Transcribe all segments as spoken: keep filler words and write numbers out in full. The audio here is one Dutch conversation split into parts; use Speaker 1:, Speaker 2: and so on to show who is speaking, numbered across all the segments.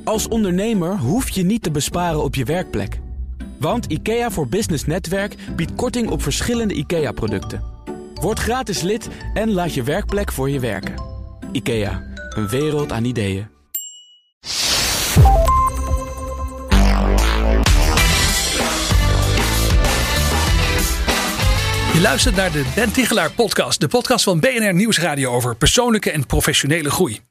Speaker 1: Als ondernemer hoef je niet te besparen op je werkplek. Want IKEA voor Business Netwerk biedt korting op verschillende IKEA-producten. Word gratis lid en laat je werkplek voor je werken. IKEA, een wereld aan ideeën.
Speaker 2: Je luistert naar de Ben Tichelaar podcast. De podcast van B N R Nieuwsradio over persoonlijke en professionele groei.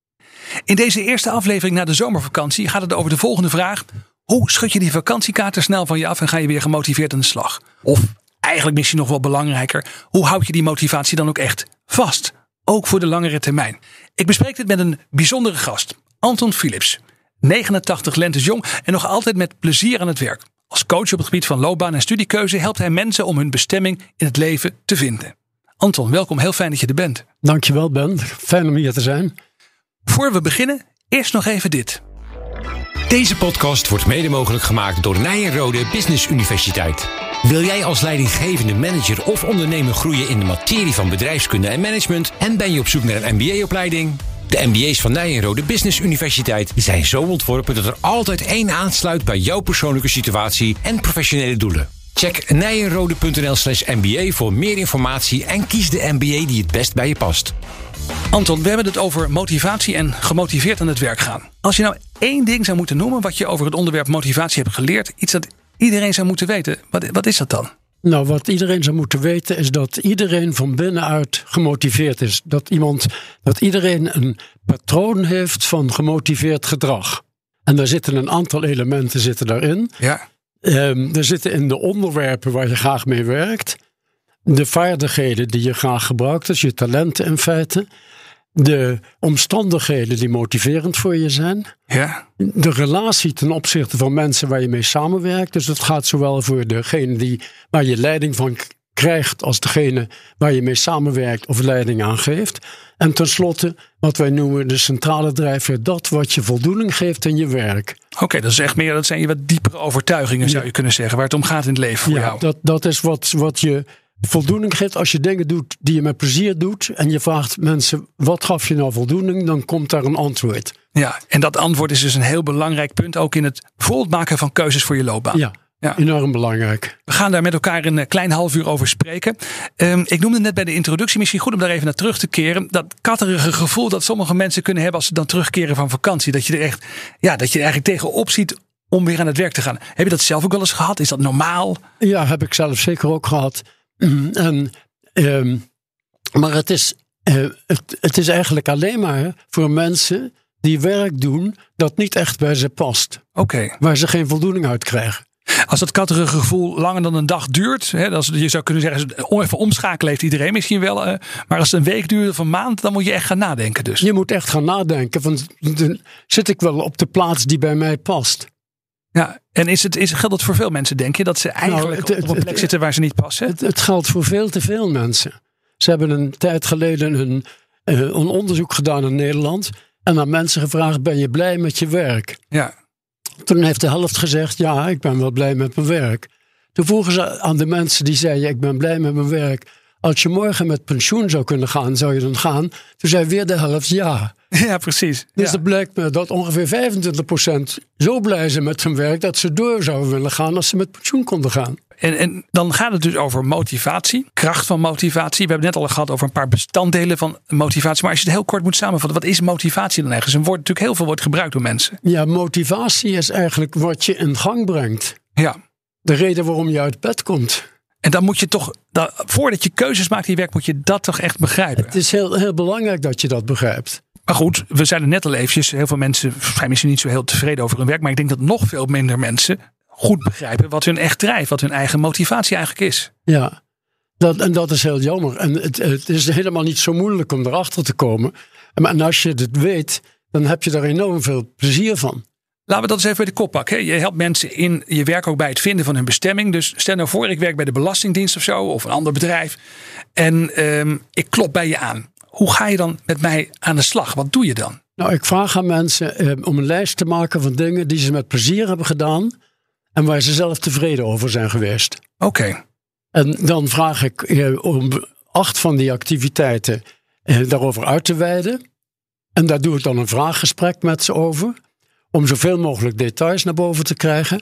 Speaker 2: In deze eerste aflevering na de zomervakantie gaat het over de volgende vraag. Hoe schud je die vakantiekaart er snel van je af en ga je weer gemotiveerd aan de slag? Of eigenlijk misschien nog wel belangrijker, hoe houd je die motivatie dan ook echt vast? Ook voor de langere termijn. Ik bespreek dit met een bijzondere gast. Anton Philips. negenentachtig lentes jong en nog altijd met plezier aan het werk. Als coach op het gebied van loopbaan en studiekeuze helpt hij mensen om hun bestemming in het leven te vinden. Anton, welkom. Heel fijn dat je er bent.
Speaker 3: Dankjewel, Ben. Fijn om hier te zijn.
Speaker 2: Voor we beginnen, eerst nog even dit.
Speaker 4: Deze podcast wordt mede mogelijk gemaakt door Nijenrode Business Universiteit. Wil jij als leidinggevende manager of ondernemer groeien in de materie van bedrijfskunde en management en ben je op zoek naar een M B A-opleiding? De M B A's van Nijenrode Business Universiteit zijn zo ontworpen dat er altijd één aansluit bij jouw persoonlijke situatie en professionele doelen. Check nijenrode.nl slash mba voor meer informatie en kies de M B A die het best bij je past.
Speaker 2: Anton, we hebben het over motivatie en gemotiveerd aan het werk gaan. Als je nou één ding zou moeten noemen wat je over het onderwerp motivatie hebt geleerd, iets dat iedereen zou moeten weten, wat, wat is dat dan?
Speaker 3: Nou, wat iedereen zou moeten weten is dat iedereen van binnenuit gemotiveerd is. Dat iemand, dat iedereen een patroon heeft van gemotiveerd gedrag. En daar zitten een aantal elementen zitten daarin.
Speaker 2: Ja.
Speaker 3: Um, er zitten in de onderwerpen waar je graag mee werkt. De vaardigheden die je graag gebruikt, dus je talenten in feite. De omstandigheden die motiverend voor je zijn.
Speaker 2: Ja.
Speaker 3: De relatie ten opzichte van mensen waar je mee samenwerkt. Dus dat gaat zowel voor degene die, waar je leiding van krijgt als degene waar je mee samenwerkt of leiding aan geeft. En tenslotte wat wij noemen de centrale drijfveer, dat wat je voldoening geeft in je werk.
Speaker 2: Oké, okay, dat is echt meer, dat zijn je wat diepere overtuigingen zou je kunnen zeggen, waar het om gaat in het leven voor
Speaker 3: ja,
Speaker 2: jou.
Speaker 3: Dat, dat is wat, wat je voldoening geeft als je dingen doet die je met plezier doet. En je vraagt mensen, wat gaf je nou voldoening? Dan komt daar een antwoord.
Speaker 2: Ja, en dat antwoord is dus een heel belangrijk punt. Ook in het bijvoorbeeld maken van keuzes voor je loopbaan.
Speaker 3: Ja, ja. Enorm belangrijk.
Speaker 2: We gaan daar met elkaar een klein half uur over spreken. Um, ik noemde net bij de introductie, misschien goed om daar even naar terug te keren. Dat katterige gevoel dat sommige mensen kunnen hebben als ze dan terugkeren van vakantie. Dat je er echt, ja, dat je er eigenlijk tegenop ziet om weer aan het werk te gaan. Heb je dat zelf ook wel eens gehad? Is dat normaal?
Speaker 3: Ja, heb ik zelf zeker ook gehad. En, um, maar het is, uh, het, het is eigenlijk alleen maar voor mensen die werk doen dat niet echt bij ze past.
Speaker 2: Oké. Okay.
Speaker 3: Waar ze geen voldoening uit krijgen.
Speaker 2: Als dat katterige gevoel langer dan een dag duurt, hè, als, je zou kunnen zeggen, even omschakelen heeft iedereen misschien wel. Uh, maar als het een week duurt of een maand, dan moet je echt gaan nadenken dus.
Speaker 3: Je moet echt gaan nadenken. Van, dan zit ik wel op de plaats die bij mij past.
Speaker 2: Ja, en is het, is, geldt dat voor veel mensen, denk je? Dat ze eigenlijk nou, het, het, op een plek het, zitten waar ze niet passen?
Speaker 3: Het, het geldt voor veel te veel mensen. Ze hebben een tijd geleden een, een onderzoek gedaan in Nederland. En aan mensen gevraagd, ben je blij met je werk?
Speaker 2: Ja.
Speaker 3: Toen heeft de helft gezegd, ja, ik ben wel blij met mijn werk. Toen vroegen ze aan de mensen die zeiden, ik ben blij met mijn werk. Als je morgen met pensioen zou kunnen gaan, zou je dan gaan? Toen zei weer de helft ja.
Speaker 2: Ja, precies.
Speaker 3: Dus
Speaker 2: ja.
Speaker 3: het blijkt me dat ongeveer vijfentwintig procent zo blij zijn met hun werk dat ze door zouden willen gaan als ze met pensioen konden gaan.
Speaker 2: En, en dan gaat het dus over motivatie, kracht van motivatie. We hebben het net al gehad over een paar bestanddelen van motivatie. Maar als je het heel kort moet samenvatten, wat is motivatie dan eigenlijk? Een woord natuurlijk heel veel wordt gebruikt door mensen.
Speaker 3: Ja, motivatie is eigenlijk wat je in gang brengt.
Speaker 2: Ja.
Speaker 3: De reden waarom je uit bed komt.
Speaker 2: En dan moet je toch, dan, voordat je keuzes maakt in je werk, moet je dat toch echt begrijpen.
Speaker 3: Het is heel, heel belangrijk dat je dat begrijpt.
Speaker 2: Maar goed, we zeiden net al eventjes, heel veel mensen zijn misschien niet zo heel tevreden over hun werk. Maar ik denk dat nog veel minder mensen goed begrijpen wat hun echt drijft. Wat hun eigen motivatie eigenlijk is.
Speaker 3: Ja, dat, en dat is heel jammer. En het, het is helemaal niet zo moeilijk om erachter te komen. En als je het weet, dan heb je daar enorm veel plezier van.
Speaker 2: Laten we dat eens even bij de kop pakken. Je helpt mensen in je werk ook bij het vinden van hun bestemming. Dus stel nou voor, ik werk bij de Belastingdienst of zo. Of een ander bedrijf. En um, ik klop bij je aan. Hoe ga je dan met mij aan de slag? Wat doe je dan?
Speaker 3: Nou, ik vraag aan mensen eh, om een lijst te maken van dingen die ze met plezier hebben gedaan. En waar ze zelf tevreden over zijn geweest.
Speaker 2: Oké. Okay.
Speaker 3: En dan vraag ik eh, om acht van die activiteiten eh, daarover uit te wijden. En daar doe ik dan een vraaggesprek met ze over. om zoveel mogelijk details naar boven te krijgen.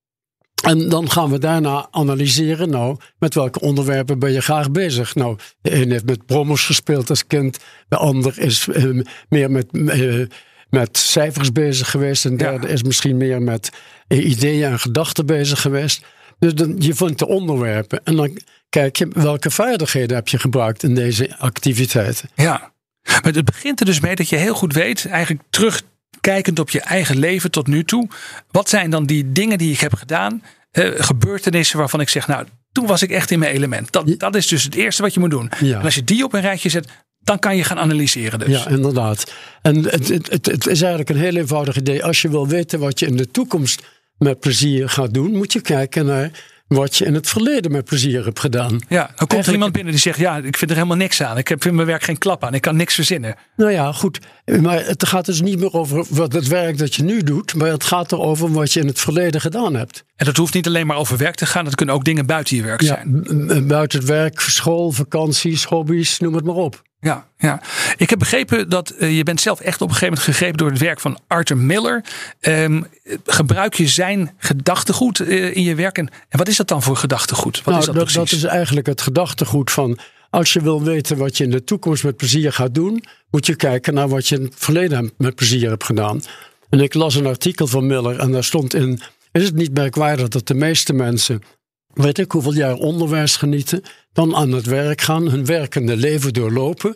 Speaker 3: En dan gaan we daarna analyseren, nou, met welke onderwerpen ben je graag bezig? Nou, de een heeft met brommers gespeeld als kind, de ander is uh, meer met, uh, met cijfers bezig geweest, en de derde ja. is misschien meer met uh, ideeën en gedachten bezig geweest. Dus dan, je vindt de onderwerpen en dan kijk je welke vaardigheden heb je gebruikt in deze activiteiten.
Speaker 2: Ja, maar het begint er dus mee dat je heel goed weet, eigenlijk terugkijkend op je eigen leven tot nu toe, wat zijn dan die dingen die ik heb gedaan, uh, gebeurtenissen waarvan ik zeg, nou, toen was ik echt in mijn element. Dat, dat is dus het eerste wat je moet doen.
Speaker 3: Ja.
Speaker 2: En als je die op een rijtje zet, dan kan je gaan analyseren dus.
Speaker 3: Ja, inderdaad. En het, het, het, het is eigenlijk een heel eenvoudig idee. Als je wil weten wat je in de toekomst met plezier gaat doen, moet je kijken naar wat je in het verleden met plezier hebt gedaan.
Speaker 2: Ja, dan komt Eigenlijk, er iemand binnen die zegt, ja, ik vind er helemaal niks aan. Ik heb in mijn werk geen klap aan. Ik kan niks verzinnen.
Speaker 3: Nou ja, goed. Maar het gaat dus niet meer over wat het werk dat je nu doet, maar het gaat erover wat je in het verleden gedaan hebt.
Speaker 2: En dat hoeft niet alleen maar over werk te gaan. Dat kunnen ook dingen buiten je werk zijn.
Speaker 3: Ja, buiten het werk, school, vakanties, hobby's, noem het maar op.
Speaker 2: Ja, ja, ik heb begrepen dat uh, je bent zelf echt op een gegeven moment gegrepen door het werk van Arthur Miller. Um, gebruik je zijn gedachtegoed uh, in je werk? En, en wat is dat dan voor gedachtegoed? Wat
Speaker 3: nou,
Speaker 2: is dat,
Speaker 3: dat,
Speaker 2: precies?
Speaker 3: dat is eigenlijk het gedachtegoed van, als je wil weten wat je in de toekomst met plezier gaat doen, moet je kijken naar wat je in het verleden met plezier hebt gedaan. En ik las een artikel van Miller en daar stond in, is het niet merkwaardig dat de meeste mensen, weet ik hoeveel jaar onderwijs genieten, dan aan het werk gaan, hun werkende leven doorlopen.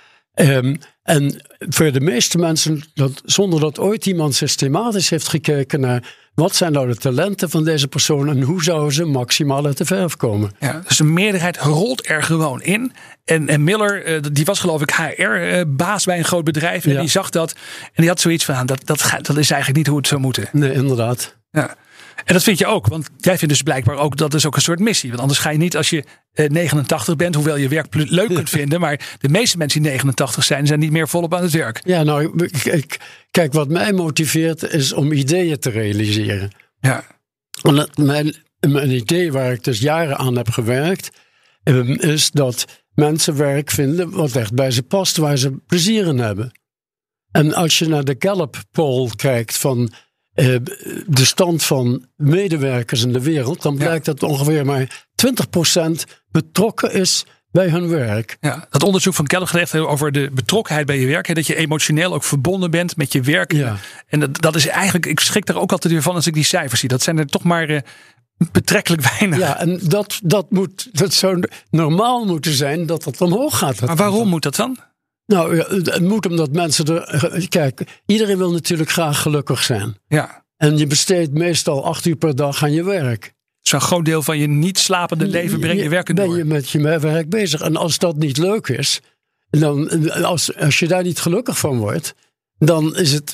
Speaker 3: Um, en voor de meeste mensen, dat, zonder dat ooit iemand systematisch heeft gekeken naar wat zijn nou de talenten van deze persoon en hoe zouden ze maximaal uit de verf komen.
Speaker 2: Ja, dus de meerderheid rolt er gewoon in. En, en Miller, die was geloof ik H R-baas bij een groot bedrijf. En ja. die zag dat en die had zoiets van, dat, dat, dat is eigenlijk niet hoe het zou moeten.
Speaker 3: Nee, inderdaad.
Speaker 2: Ja. En dat vind je ook, want jij vindt dus blijkbaar ook dat is ook een soort missie. Want anders ga je niet als je eh, negenentachtig bent, hoewel je werk leuk kunt vinden. Maar de meeste mensen die negenentachtig zijn, zijn niet meer volop aan het werk.
Speaker 3: Ja, nou, ik, kijk, wat mij motiveert is om ideeën te realiseren.
Speaker 2: Ja.
Speaker 3: Mijn, mijn idee waar ik dus jaren aan heb gewerkt, is dat mensen werk vinden wat echt bij ze past, waar ze plezier in hebben. En als je naar de Gallup-poll kijkt van de stand van medewerkers in de wereld, dan blijkt ja. dat ongeveer maar twintig procent betrokken is bij hun werk.
Speaker 2: Ja, dat onderzoek van Gallup gaat echt over de betrokkenheid bij je werk. Hè, dat je emotioneel ook verbonden bent met je werk.
Speaker 3: Ja.
Speaker 2: En dat, dat is eigenlijk, ik schrik daar ook altijd weer van als ik die cijfers zie. Dat zijn er toch maar uh, betrekkelijk weinig.
Speaker 3: Ja, en dat, dat, moet, dat zou normaal moeten zijn dat dat omhoog gaat.
Speaker 2: Maar waarom moet dat dan?
Speaker 3: Nou, het moet omdat mensen er... Kijk, iedereen wil natuurlijk graag gelukkig zijn.
Speaker 2: Ja.
Speaker 3: En je besteedt meestal acht uur per dag aan je werk.
Speaker 2: Zo'n groot deel van je niet slapende leven breng je werken door.
Speaker 3: Ben je met je werk bezig. En als dat niet leuk is, dan, als, als je daar niet gelukkig van wordt, dan is het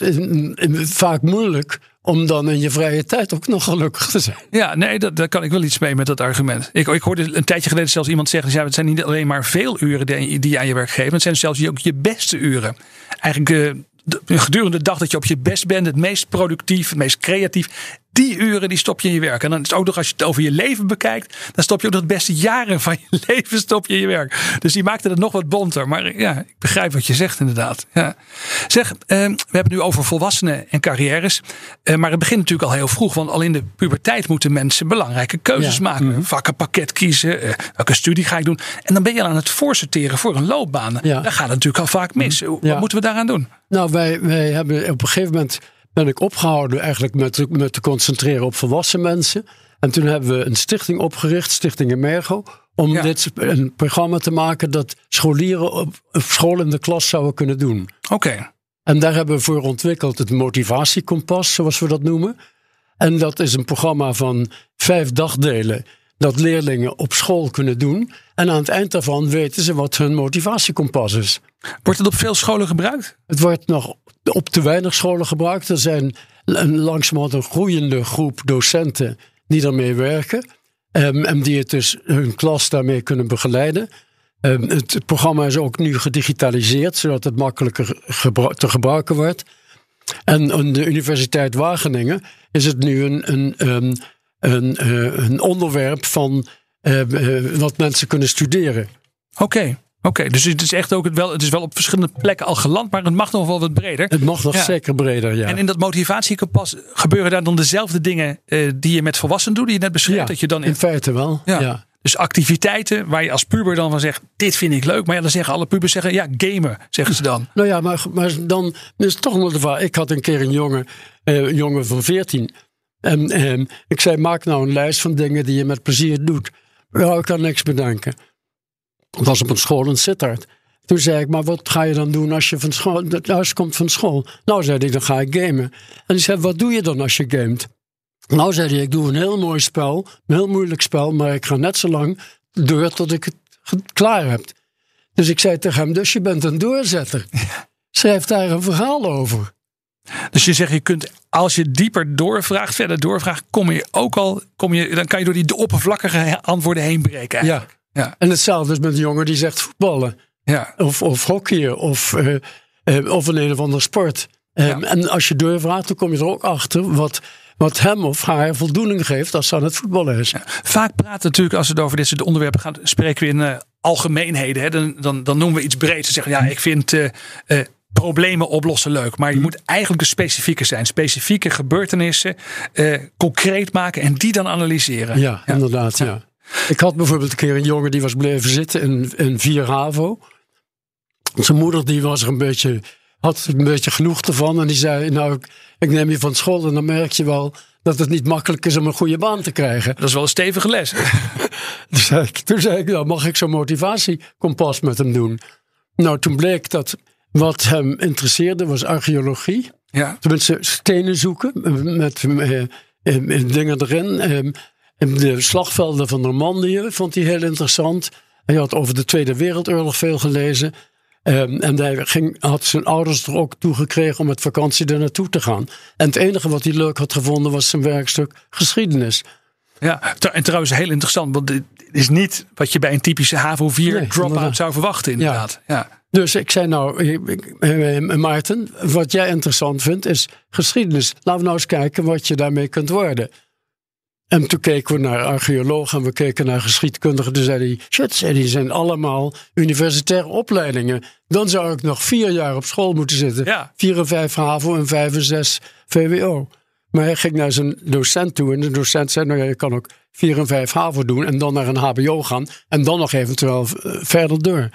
Speaker 3: vaak moeilijk om dan in je vrije tijd ook nog gelukkig te zijn.
Speaker 2: Ja, nee, dat, daar kan ik wel iets mee met dat argument. Ik, ik hoorde een tijdje geleden zelfs iemand zeggen, ja, het zijn niet alleen maar veel uren die, die je aan je werk geeft, het zijn zelfs ook je beste uren. Eigenlijk uh, de, gedurende de dag dat je op je best bent, het meest productief, het meest creatief, die uren die stop je in je werk. En dan is het ook nog, als je het over je leven bekijkt, dan stop je ook nog de beste jaren van je leven stop je in je werk. Dus die maakte het nog wat bonter. Maar ja, ik begrijp wat je zegt inderdaad. Ja. Zeg, uh, we hebben het nu over volwassenen en carrières. Uh, maar het begint natuurlijk al heel vroeg. Want al in de puberteit moeten mensen belangrijke keuzes ja. maken. Mm-hmm. Vakkenpakket kiezen. Uh, welke studie ga ik doen? En dan ben je al aan het voorsorteren voor een loopbaan. Ja. Daar gaat het natuurlijk al vaak mis. Mm-hmm. Wat ja. moeten we daaraan doen?
Speaker 3: Nou, wij, wij hebben op een gegeven moment ben ik opgehouden eigenlijk met, met te concentreren op volwassen mensen. En toen hebben we een stichting opgericht, Stichting Emergo, om ja. dit een programma te maken dat scholieren op, op school in de klas zouden kunnen doen.
Speaker 2: Oké. Okay.
Speaker 3: En daar hebben we voor ontwikkeld het motivatiekompas, zoals we dat noemen. En dat is een programma van vijf dagdelen dat leerlingen op school kunnen doen. En aan het eind daarvan weten ze wat hun motivatiekompas is.
Speaker 2: Wordt het op veel scholen gebruikt?
Speaker 3: Het wordt nog op te weinig scholen gebruikt. Er zijn een, langzamerhand een groeiende groep docenten die daarmee werken. Um, en die het dus hun klas daarmee kunnen begeleiden. Um, het programma is ook nu gedigitaliseerd, zodat het makkelijker gebru- te gebruiken wordt. En aan de Universiteit Wageningen is het nu een, een, een, een, een onderwerp van uh, uh, wat mensen kunnen studeren.
Speaker 2: Oké. Okay. Oké, okay, dus het is echt ook het wel, het is wel op verschillende plekken al geland, maar het mag nog wel wat breder.
Speaker 3: Het mag nog
Speaker 2: ja.
Speaker 3: zeker breder, ja.
Speaker 2: En in dat motivatiekompas gebeuren daar dan dezelfde dingen uh, die je met volwassenen doet, die je net beschreef?
Speaker 3: Ja,
Speaker 2: dat je dan in,
Speaker 3: in feite wel, ja. ja.
Speaker 2: Dus activiteiten waar je als puber dan van zegt, dit vind ik leuk. Maar ja, dan zeggen alle pubers, zeggen, ja, gamen, zeggen ze dan.
Speaker 3: Nou ja, maar, maar dan is het toch nog de vraag. Ik had een keer een jongen, uh, een jongen van veertien. En uh, ik zei, maak nou een lijst van dingen die je met plezier doet. Nou, ik kan niks bedenken. Het was op een school in Sittard. Toen zei ik, maar wat ga je dan doen als je van school, thuis komt van school? Nou, zei hij, dan ga ik gamen. En die zei, wat doe je dan als je gamet? Nou, zei hij, ik doe een heel mooi spel, een heel moeilijk spel, maar ik ga net zo lang door tot ik het klaar heb. Dus ik zei tegen hem, dus je bent een doorzetter. Ja. Schrijf daar een verhaal over.
Speaker 2: Dus je zegt, je kunt, als je dieper doorvraagt, verder doorvraagt, kom je ook al, kom je, dan kan je door die oppervlakkige antwoorden heen breken eigenlijk.
Speaker 3: Ja. Ja. En hetzelfde is met een jongen die zegt voetballen.
Speaker 2: Ja.
Speaker 3: Of, of hockeyen. Of, uh, uh, of een een of andere sport. Um, ja. En als je doorvraagt, dan kom je er ook achter wat, wat hem of haar voldoening geeft als ze aan het voetballen is. Ja.
Speaker 2: Vaak praten natuurlijk, als het over dit soort onderwerpen gaat, spreken we in uh, algemeenheden. Hè? Dan, dan, dan noemen we iets breeds. Ze zeggen, ja, ik vind uh, uh, problemen oplossen leuk. Maar je moet eigenlijk een specifieke zijn. Specifieke gebeurtenissen uh, concreet maken en die dan analyseren.
Speaker 3: Ja, ja. inderdaad, ja. ja. Ik had bijvoorbeeld een keer een jongen die was blijven zitten in, in vier HAVO. Zijn moeder die was er een beetje, had een beetje genoeg ervan. En die zei, nou, ik, ik neem je van school en dan merk je wel dat het niet makkelijk is om een goede baan te krijgen.
Speaker 2: Dat is wel een stevige les.
Speaker 3: toen, zei ik, toen zei ik, nou, mag ik zo'n motivatiekompas met hem doen? Nou, toen bleek dat wat hem interesseerde was archeologie.
Speaker 2: Ja.
Speaker 3: Tenminste, stenen zoeken met uh, uh, dingen erin. Uh, De slagvelden van Normandië vond hij heel interessant. Hij had over de Tweede Wereldoorlog veel gelezen. Um, en hij ging, had zijn ouders er ook toe gekregen om met vakantie er naartoe te gaan. En het enige wat hij leuk had gevonden was zijn werkstuk geschiedenis.
Speaker 2: Ja, en trouwens heel interessant. Want dit is niet wat je bij een typische HAVO vier nee, drop-out zou verwachten inderdaad. Ja. Ja.
Speaker 3: Dus ik zei nou, Maarten, wat jij interessant vindt is geschiedenis. Laten we nou eens kijken wat je daarmee kunt worden. En toen keken we naar archeologen en we keken naar geschiedkundigen. Toen zei hij, shit, zei die zijn allemaal universitaire opleidingen. Dan zou ik nog vier jaar op school moeten zitten. Ja. Vier en vijf HAVO en vijf en zes V W O. Maar hij ging naar zijn docent toe en de docent zei, nou ja, je kan ook vier en vijf HAVO doen en dan naar een H B O gaan en dan nog eventueel uh, verder door.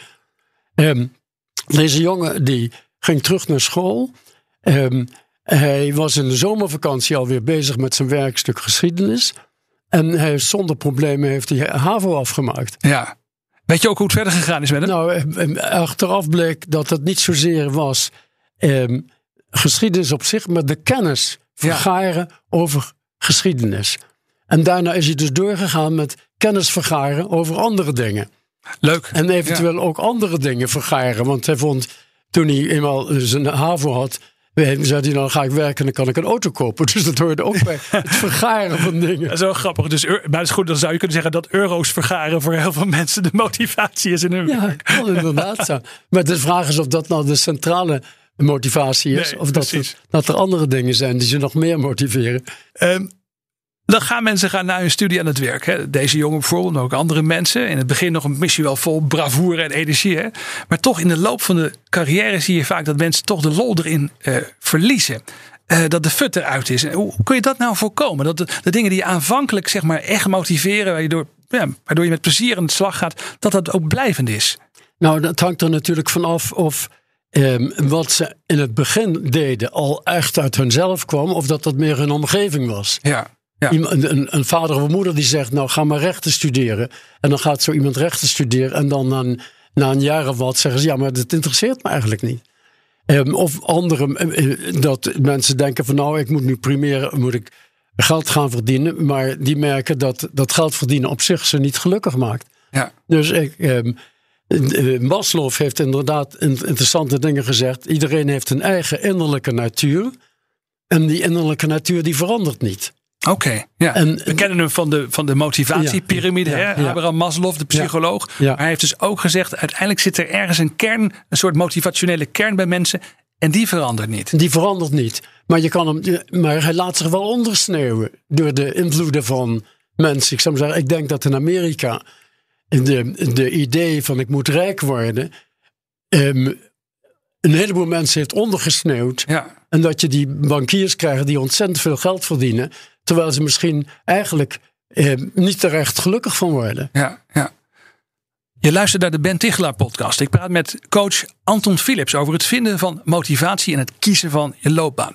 Speaker 3: Um, deze jongen die ging terug naar school. Um, Hij was in de zomervakantie alweer bezig met zijn werkstuk geschiedenis. En hij, zonder problemen heeft hij HAVO afgemaakt.
Speaker 2: Ja. Weet je ook hoe het verder gegaan is met hem?
Speaker 3: Nou, achteraf bleek dat het niet zozeer was eh, geschiedenis op zich, maar de kennis vergaren ja. over geschiedenis. En daarna is hij dus doorgegaan met kennis vergaren over andere dingen.
Speaker 2: Leuk.
Speaker 3: En eventueel ja. ook andere dingen vergaren. Want hij vond, toen hij eenmaal zijn HAVO had, zei hij, dan ga ik werken en dan kan ik een auto kopen. Dus dat hoorde ook bij het vergaren van dingen.
Speaker 2: Dat is wel grappig. Dus, maar het is goed, dan zou je kunnen zeggen dat euro's vergaren voor heel veel mensen de motivatie is in hun
Speaker 3: Ja, kan inderdaad zo. Maar de vraag is of dat nou de centrale motivatie is. Nee, of dat er, dat er andere dingen zijn die ze nog meer motiveren.
Speaker 2: Um, Dan gaan mensen gaan naar hun studie aan het werk. Hè. Deze jongen bijvoorbeeld, maar ook andere mensen. In het begin nog een missie wel vol bravoure en energie. Hè. Maar toch in de loop van de carrière zie je vaak dat mensen toch de lol erin uh, verliezen. Uh, dat de fut eruit is. Hoe kun je dat nou voorkomen? Dat de, de dingen die je aanvankelijk zeg maar echt motiveren, waardoor, ja, waardoor je met plezier aan de slag gaat, dat dat ook blijvend is.
Speaker 3: Nou, dat hangt er natuurlijk vanaf of Um, wat ze in het begin deden al echt uit hunzelf kwam, of dat dat meer hun omgeving was.
Speaker 2: Ja. Ja.
Speaker 3: Een, een, een vader of een moeder die zegt, nou ga maar rechten studeren. En dan gaat zo iemand rechten studeren. En dan na een, na een jaar of wat zeggen ze, ja, maar dat interesseert me eigenlijk niet. Um, of andere, dat mensen denken van, nou, ik moet nu primair moet ik geld gaan verdienen. Maar die merken dat dat geld verdienen op zich ze niet gelukkig maakt.
Speaker 2: Ja.
Speaker 3: Dus ik, um, Maslow heeft inderdaad interessante dingen gezegd. Iedereen heeft een eigen innerlijke natuur. En die innerlijke natuur die verandert niet.
Speaker 2: Oké, okay, ja. En, we kennen hem van de, van de motivatiepyramide, ja, ja, hè? Ja. Abraham Maslow, de psycholoog. Ja, ja. Maar hij heeft dus ook gezegd, uiteindelijk zit er ergens een kern, een soort motivationele kern bij mensen. En die verandert niet.
Speaker 3: Die verandert niet. Maar, je kan hem, maar hij laat zich wel ondersneeuwen door de invloeden van mensen. Ik zou maar zeggen, ik denk dat in Amerika de, de idee van ik moet rijk worden Um, een heleboel mensen heeft ondergesneeuwd.
Speaker 2: Ja.
Speaker 3: En dat je die bankiers krijgt die ontzettend veel geld verdienen. Terwijl ze misschien eigenlijk eh, niet er echt gelukkig van worden.
Speaker 2: Ja, ja. Je luistert naar de Ben Tichelaar podcast. Ik praat met coach Anton Philips over het vinden van motivatie en het kiezen van je loopbaan.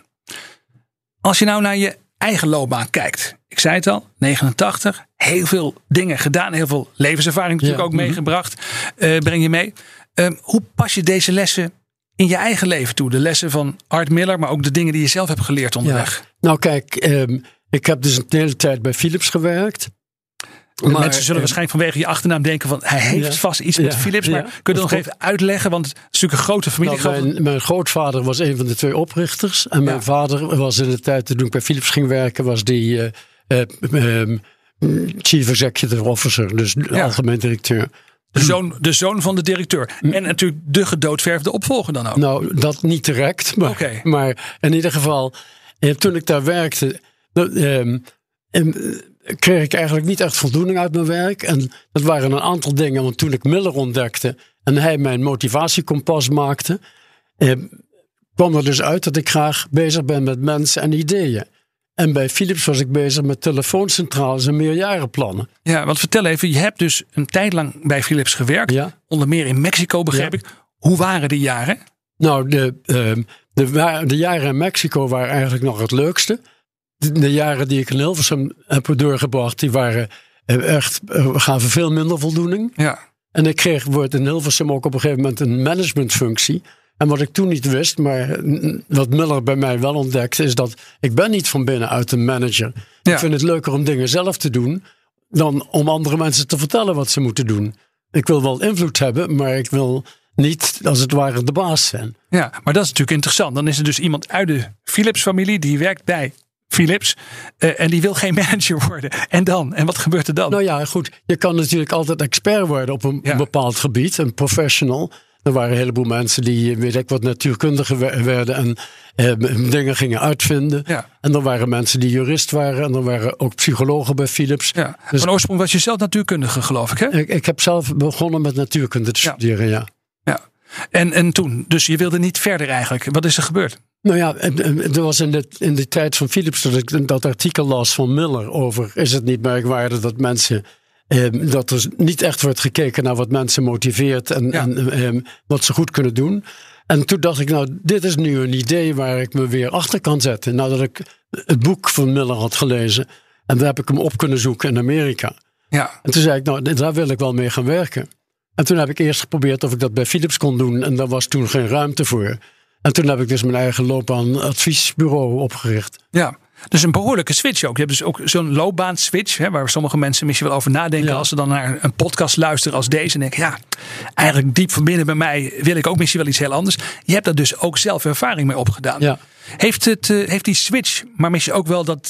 Speaker 2: Als je nou naar je eigen loopbaan kijkt. Ik zei het al, negenentachtig. Heel veel dingen gedaan. Heel veel levenservaring natuurlijk ja. ook meegebracht. Uh, breng je mee. Um, hoe pas je deze lessen in je eigen leven toe? De lessen van Art Miller, maar ook de dingen die je zelf hebt geleerd onderweg.
Speaker 3: Ja. Nou kijk, um, ik heb dus een hele tijd bij Philips gewerkt.
Speaker 2: Maar, mensen zullen uh, waarschijnlijk vanwege je achternaam denken van hij heeft ja, vast iets met ja, Philips. Maar ja, kun je dat nog even uitleggen? Want het is natuurlijk een grote familie.
Speaker 3: Nou, mijn, mijn grootvader was een van de twee oprichters. En mijn ja. vader was in de tijd toen ik bij Philips ging werken, was die uh, uh, um, Chief Executive Officer. Dus ja. algemeen directeur.
Speaker 2: De zoon, de zoon van de directeur. En natuurlijk de gedoodverfde opvolger dan ook.
Speaker 3: Nou, dat niet direct. Maar,
Speaker 2: okay.
Speaker 3: maar in ieder geval, eh, toen ik daar werkte, eh, eh, kreeg ik eigenlijk niet echt voldoening uit mijn werk. En dat waren een aantal dingen. Want toen ik Miller ontdekte en hij mijn motivatiekompas maakte, eh, kwam er dus uit dat ik graag bezig ben met mensen en ideeën. En bij Philips was ik bezig met telefooncentrales en meerjarenplannen.
Speaker 2: Ja, want vertel even, je hebt dus een tijd lang bij Philips gewerkt. Ja. Onder meer in Mexico, begrijp ja. ik. Hoe waren die jaren?
Speaker 3: Nou, de, uh, de, de jaren in Mexico waren eigenlijk nog het leukste. De, de jaren die ik in Hilversum heb doorgebracht, die waren echt, uh, gaven veel minder voldoening.
Speaker 2: Ja.
Speaker 3: En ik kreeg wordt in Hilversum ook op een gegeven moment een managementfunctie. En wat ik toen niet wist, maar wat Miller bij mij wel ontdekte, is dat ik ben niet van binnenuit een manager. Ja. Ik vind het leuker om dingen zelf te doen dan om andere mensen te vertellen wat ze moeten doen. Ik wil wel invloed hebben, maar ik wil niet als het ware de baas zijn.
Speaker 2: Ja, maar dat is natuurlijk interessant. Dan is er dus iemand uit de Philips-familie die werkt bij Philips uh, en die wil geen manager worden. En dan? En wat gebeurt er dan?
Speaker 3: Nou ja, goed. Je kan natuurlijk altijd expert worden op een ja. bepaald gebied, een professional. Er waren een heleboel mensen die, weet ik wat, natuurkundigen werden en eh, dingen gingen uitvinden. Ja. En er waren mensen die jurist waren en er waren ook psychologen bij Philips.
Speaker 2: Ja. Dus van oorsprong was je zelf natuurkundige, geloof ik, hè?
Speaker 3: Ik, ik heb zelf begonnen met natuurkunde te studeren, ja.
Speaker 2: ja. En, en toen, dus je wilde niet verder eigenlijk. Wat is er gebeurd?
Speaker 3: Nou ja, er was in de, in de tijd van Philips dat ik dat artikel las van Miller over, is het niet merkwaardig dat mensen Eh, dat er niet echt wordt gekeken naar wat mensen motiveert en, ja. en eh, wat ze goed kunnen doen. En toen dacht ik, nou, dit is nu een idee waar ik me weer achter kan zetten. Nadat ik het boek van Miller had gelezen. En daar heb ik hem op kunnen zoeken in Amerika.
Speaker 2: Ja.
Speaker 3: En toen zei ik, nou, daar wil ik wel mee gaan werken. En toen heb ik eerst geprobeerd of ik dat bij Philips kon doen. En daar was toen geen ruimte voor. En toen heb ik dus mijn eigen loopbaanadviesbureau opgericht.
Speaker 2: Ja. Dus een behoorlijke switch ook. Je hebt dus ook zo'n loopbaan-switch, hè, waar sommige mensen misschien wel over nadenken. Ja. Als ze dan naar een podcast luisteren als deze en denken, ja, eigenlijk diep van binnen bij mij wil ik ook misschien wel iets heel anders. Je hebt daar dus ook zelf ervaring mee opgedaan.
Speaker 3: Ja.
Speaker 2: Heeft, het, uh, heeft die switch, maar misschien ook wel dat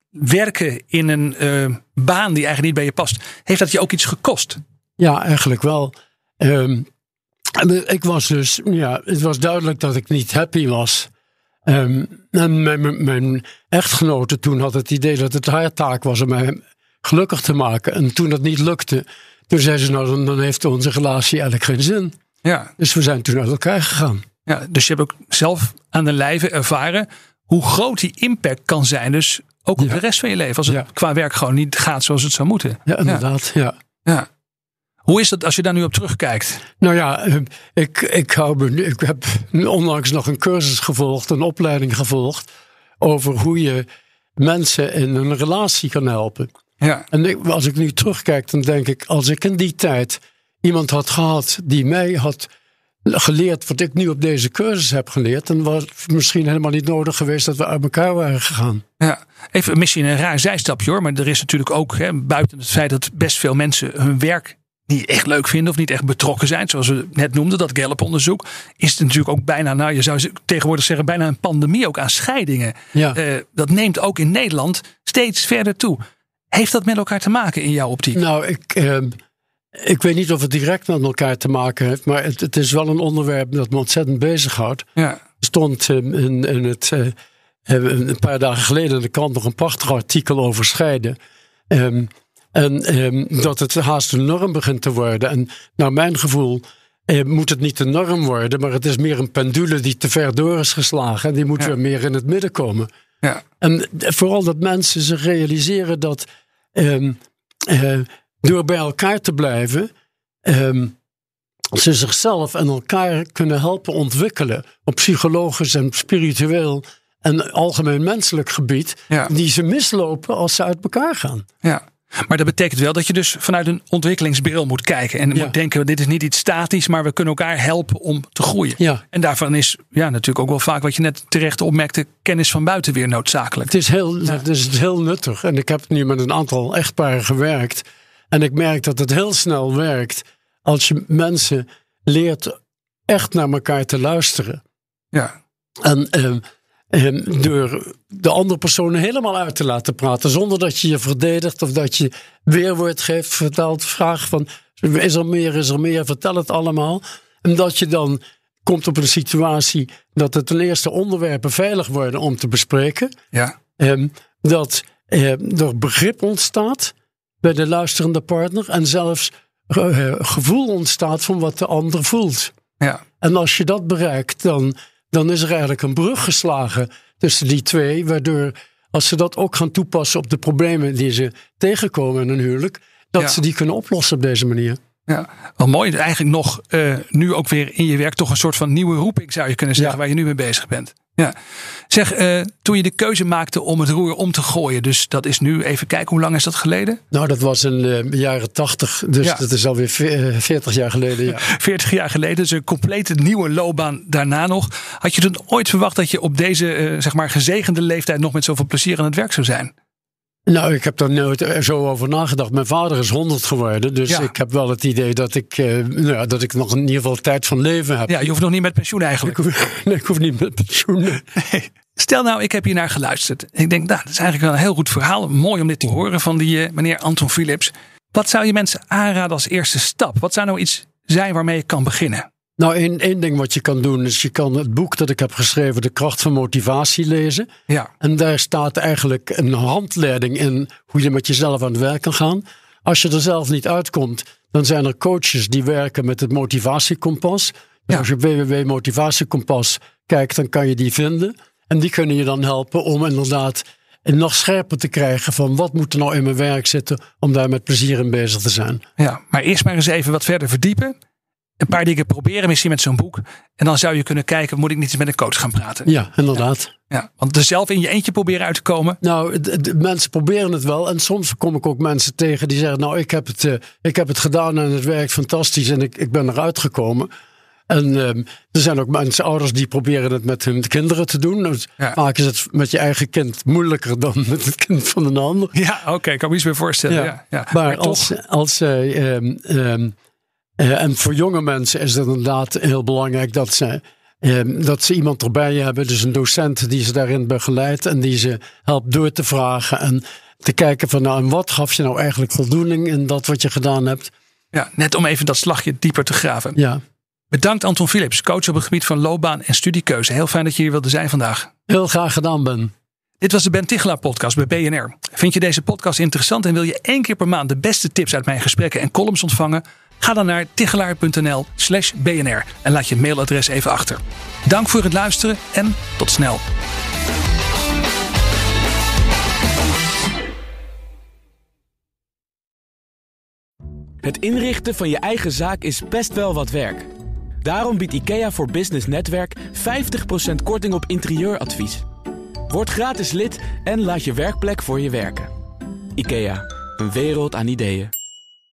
Speaker 2: werken in een uh, baan die eigenlijk niet bij je past, heeft dat je ook iets gekost?
Speaker 3: Ja, eigenlijk wel. Um, ik was dus, ja, het was duidelijk dat ik niet happy was. Um, en mijn, mijn echtgenote toen had het idee dat het haar taak was om mij gelukkig te maken. En toen dat niet lukte, toen zei ze, nou dan, dan heeft onze relatie eigenlijk geen zin.
Speaker 2: Ja.
Speaker 3: Dus we zijn toen uit elkaar gegaan.
Speaker 2: Ja, dus je hebt ook zelf aan de lijve ervaren hoe groot die impact kan zijn. Dus ook op ja. de rest van je leven. Als het ja. qua werk gewoon niet gaat zoals het zou moeten.
Speaker 3: Ja, inderdaad. Ja.
Speaker 2: ja. ja. Hoe is dat als je daar nu op terugkijkt?
Speaker 3: Nou ja, ik, ik, hou me, ik heb onlangs nog een cursus gevolgd, een opleiding gevolgd, over hoe je mensen in een relatie kan helpen.
Speaker 2: Ja. En
Speaker 3: ik, als ik nu terugkijk, dan denk ik, als ik in die tijd iemand had gehad die mij had geleerd wat ik nu op deze cursus heb geleerd, dan was het misschien helemaal niet nodig geweest dat we uit elkaar waren gegaan.
Speaker 2: Ja, even misschien een raar zijstapje hoor, maar er is natuurlijk ook, hè, buiten het feit dat best veel mensen hun werk niet echt leuk vinden of niet echt betrokken zijn, zoals we net noemden, dat Gallup-onderzoek, is het natuurlijk ook bijna, nou je zou tegenwoordig zeggen, bijna een pandemie ook aan scheidingen.
Speaker 3: Ja.
Speaker 2: Uh, dat neemt ook in Nederland steeds verder toe. Heeft dat met elkaar te maken in jouw optiek?
Speaker 3: Nou, ik, uh, ik weet niet of het direct met elkaar te maken heeft, maar het, het is wel een onderwerp dat me ontzettend bezighoudt.
Speaker 2: Ja.
Speaker 3: Er stond uh, in, in het, uh, een paar dagen geleden in de krant nog een prachtig artikel over scheiden. Um, En um, dat het haast een norm begint te worden. En naar mijn gevoel uh, moet het niet de norm worden, maar het is meer een pendule die te ver door is geslagen. En die moet ja. weer meer in het midden komen. Ja. En vooral dat mensen zich realiseren dat um, uh, door bij elkaar te blijven, um, ze zichzelf en elkaar kunnen helpen ontwikkelen op psychologisch en spiritueel en algemeen menselijk gebied, ja. die ze mislopen als ze uit elkaar gaan.
Speaker 2: Ja. Maar dat betekent wel dat je dus vanuit een ontwikkelingsbril moet kijken. En ja. moet denken, dit is niet iets statisch, maar we kunnen elkaar helpen om te groeien. Ja. En daarvan is ja, natuurlijk ook wel vaak, wat je net terecht opmerkte, kennis van buiten weer noodzakelijk.
Speaker 3: Het is heel, ja. het is heel nuttig. En ik heb nu met een aantal echtparen gewerkt. En ik merk dat het heel snel werkt als je mensen leert echt naar elkaar te luisteren. Ja. En uh, uh, door de andere persoon helemaal uit te laten praten, zonder dat je je verdedigt of dat je weerwoord geeft, vertelt, vraagt van, is er meer, is er meer, vertel het allemaal. En dat je dan komt op een situatie dat het ten eerste onderwerpen veilig worden om te bespreken. Ja. Uh, dat uh, er begrip ontstaat bij de luisterende partner en zelfs uh, gevoel ontstaat van wat de ander voelt. Ja. En als je dat bereikt, dan, dan is er eigenlijk een brug geslagen tussen die twee, waardoor als ze dat ook gaan toepassen op de problemen die ze tegenkomen in een huwelijk, dat ja. ze die kunnen oplossen op deze manier.
Speaker 2: Ja, wel mooi. Eigenlijk nog uh, nu ook weer in je werk toch een soort van nieuwe roeping, zou je kunnen zeggen, ja. waar je nu mee bezig bent. Ja. Zeg, uh, toen je de keuze maakte om het roer om te gooien, dus dat is nu, even kijken, hoe lang is dat geleden?
Speaker 3: Nou, dat was in de uh, jaren tachtig, dus ja. dat is alweer veertig jaar geleden. Ja.
Speaker 2: veertig jaar geleden, dus een complete nieuwe loopbaan daarna nog. Had je toen ooit verwacht dat je op deze uh, zeg maar gezegende leeftijd nog met zoveel plezier aan het werk zou zijn?
Speaker 3: Nou, ik heb daar nooit zo over nagedacht. Mijn vader is honderd geworden, dus ja. ik heb wel het idee dat ik, uh, nou, dat ik nog in ieder geval tijd van leven heb.
Speaker 2: Ja, je hoeft nog niet met pensioen eigenlijk.
Speaker 3: Ik hoef, nee, ik hoef niet met pensioen. Nee.
Speaker 2: Nee. Stel nou, ik heb hier naar geluisterd. Ik denk, nou, dat is eigenlijk wel een heel goed verhaal. Mooi om dit te horen van die uh, meneer Anton Philips. Wat zou je mensen aanraden als eerste stap? Wat zou nou iets zijn waarmee je kan beginnen?
Speaker 3: Nou, één, één ding wat je kan doen is, je kan het boek dat ik heb geschreven, De Kracht van Motivatie, lezen. Ja. En daar staat eigenlijk een handleiding in hoe je met jezelf aan het werk kan gaan. Als je er zelf niet uitkomt, dan zijn er coaches die werken met het motivatiekompas. Dus ja. als je op w w w punt motivatiekompas kijkt, dan kan je die vinden. En die kunnen je dan helpen om inderdaad nog scherper te krijgen van wat moet er nou in mijn werk zitten om daar met plezier in bezig te zijn.
Speaker 2: Ja, maar eerst maar eens even wat verder verdiepen. Een paar dingen proberen misschien met zo'n boek. En dan zou je kunnen kijken, moet ik niet eens met een coach gaan praten?
Speaker 3: Ja, inderdaad.
Speaker 2: Ja, ja, want er zelf in je eentje proberen uit te komen.
Speaker 3: Nou, de, de mensen proberen het wel. En soms kom ik ook mensen tegen die zeggen, nou, ik heb het, uh, ik heb het gedaan en het werkt fantastisch en ik, ik ben eruit gekomen. En uh, er zijn ook mensen, ouders die proberen het met hun kinderen te doen. Dus ja. Vaak is het met je eigen kind moeilijker dan met het kind van een ander.
Speaker 2: Ja, oké, okay, ik kan me iets meer voorstellen. Ja. Ja, ja.
Speaker 3: Maar, maar als, als uh, um, um, Uh, en voor jonge mensen is het inderdaad heel belangrijk dat ze, uh, dat ze iemand erbij hebben. Dus een docent die ze daarin begeleidt en die ze helpt door te vragen. En te kijken van, nou, en wat gaf je nou eigenlijk voldoening in dat wat je gedaan hebt.
Speaker 2: Ja, net om even dat slagje dieper te graven.
Speaker 3: Ja.
Speaker 2: Bedankt Anton Philips, coach op het gebied van loopbaan en studiekeuze. Heel fijn dat je hier wilde zijn vandaag.
Speaker 3: Heel graag gedaan, Ben.
Speaker 2: Dit was de Ben Tichelaar podcast bij B N R. Vind je deze podcast interessant en wil je één keer per maand de beste tips uit mijn gesprekken en columns ontvangen? Ga dan naar tichelaar.nl slash bnr en laat je mailadres even achter. Dank voor het luisteren en tot snel.
Speaker 1: Het inrichten van je eigen zaak is best wel wat werk. Daarom biedt IKEA voor Business Netwerk vijftig procent korting op interieuradvies. Word gratis lid en laat je werkplek voor je werken. IKEA, een wereld aan ideeën.